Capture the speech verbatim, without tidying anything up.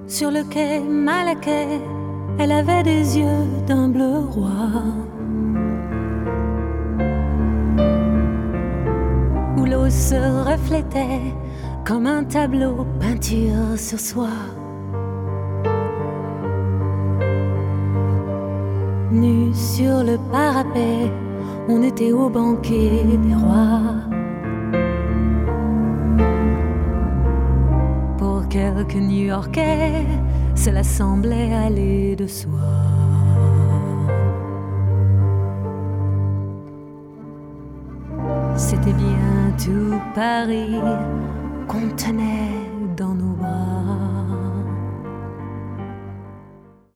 Sur le quai Malaquais, elle avait des yeux d'un bleu roi, où l'eau se reflétait comme un tableau peinture sur soie. Nus sur le parapet, on était au banquet des rois. Pour quelques New-Yorkais, cela semblait aller de soi. C'était bien tout Paris qu'on tenait dans nos bras.